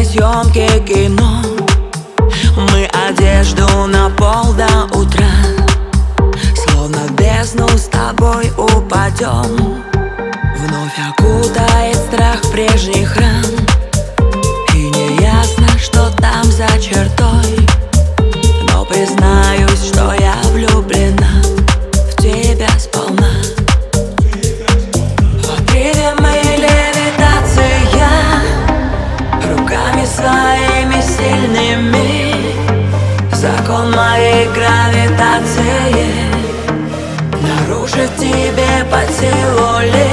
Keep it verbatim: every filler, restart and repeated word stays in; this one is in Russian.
съемки кино. Мы одежду на пол до утра, словно в бездну с тобой упадем. Вновь окутает страх прежних ран, и не ясно, что там за чертой. Но признаюсь, что я влюблена в тебя сполна. Под ритмы левитация, руками своими сильными, закон моей гравитации нарушить тебе под силу лишь.